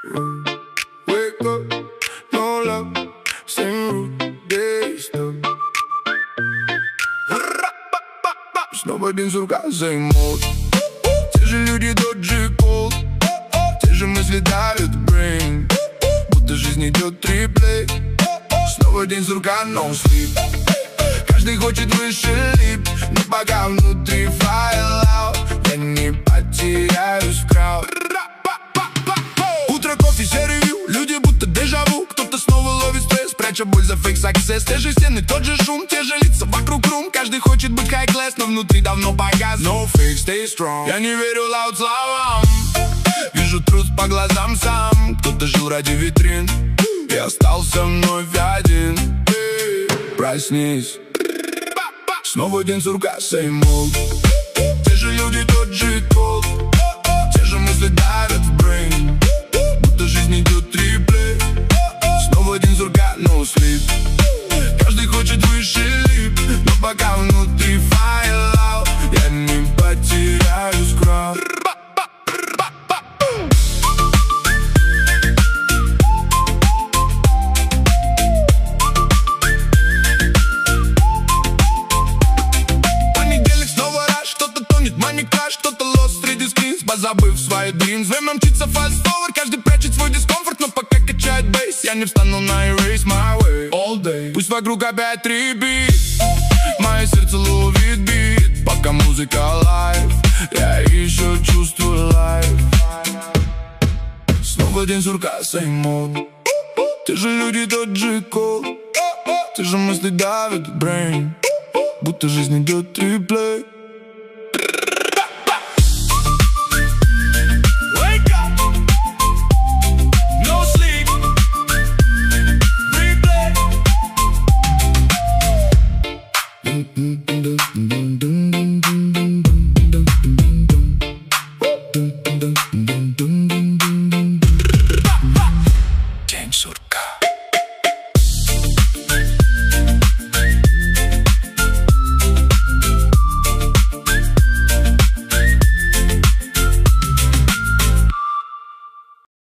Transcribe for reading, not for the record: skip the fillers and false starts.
Wake up, no love, same route, действуй. Снова один сурка, same mode. Те же люди, тот же кол. Те же мысли давят в brain. Будто жизнь идет триплей. Снова день сурка, no sleep. Каждый хочет выше лип, но пока внутри файл out, я не потеряюсь в крауд. Утро, кофе, серый вью, люди будто дежаву. Кто-то снова ловит стресс, пряча боль за фейк success. Те же стены, тот же шум, те же лица вокруг рум. Каждый хочет быть high class, но внутри давно погас. No fake, stay strong. Я не верю loud словам, вижу truth по глазам сам. Кто-то жил ради витрин и остался вновь один. Проснись. Снова день сурка, same mode. Те же люди, тот же кол. Те же мысли давят в brain. Будто жизнь идет триплей. Снова день сурка, no sleep. Каждый хочет выше лип, но пока внутри файл out, я не потеряюсь в крауд. Кто-то lost среди скринс, позабыв свои dreams. Время мчится fast forward, каждый прячет свой дискомфорт, но пока качает бейс, я не встану на erase my way all day. Пусть вокруг опять ребит, мое сердце ловит бит. Пока музыка live, я еще чувствую life. Снова день сурка, same mode. Те же люди, тот же кол. Те же мысли давят в brain. Будто жизнь идет триплей. Mm-hmm.